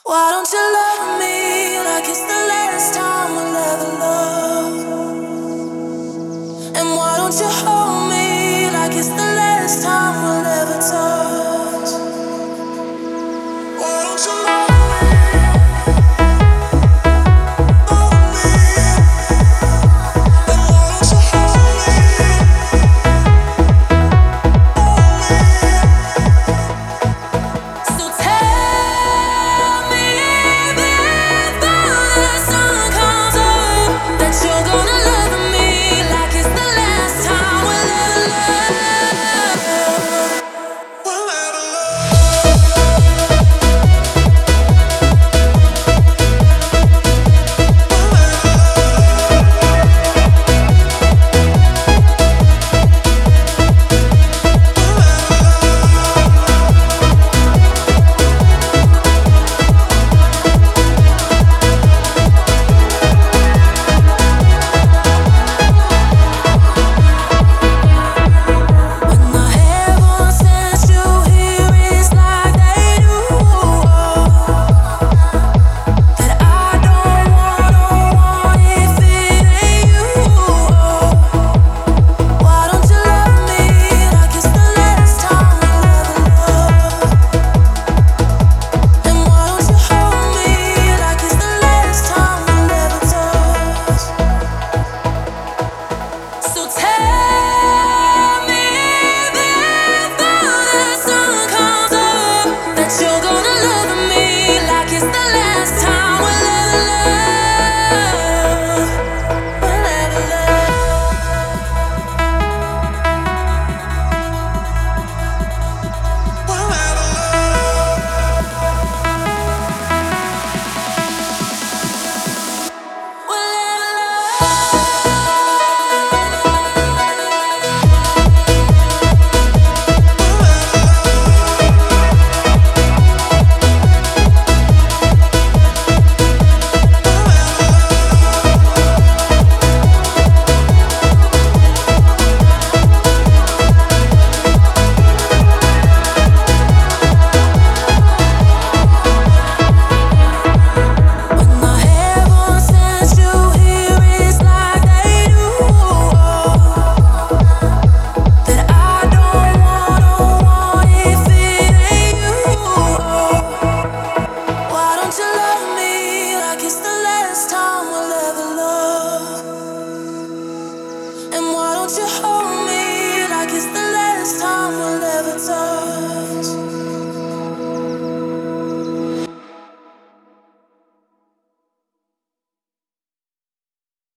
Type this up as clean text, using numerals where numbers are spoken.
Why don't you love me like it's the last time we'll ever love? And why don't you hold me like it's the last time we'll ever touch? Why don't you love